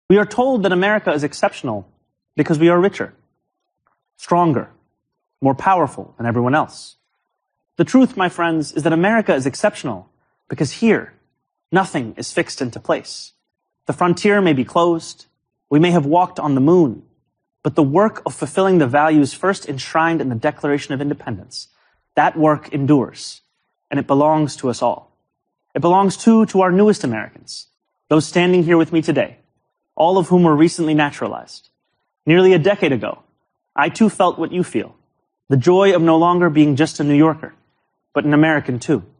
We are told that America is exceptional because we are richer, stronger, more powerful than everyone else. The truth, my friends, is that America is exceptional because here, nothing is fixed into place. The frontier may be closed, we may have walked on the moon, but the work of fulfilling the values first enshrined in the Declaration of Independence, that work endures, and it belongs to us all. It belongs too to our newest Americans, those standing here with me today, all of whom were recently naturalized. Nearly a decade ago, I too felt what you feel, the joy of no longer being just a New Yorker, but an American too.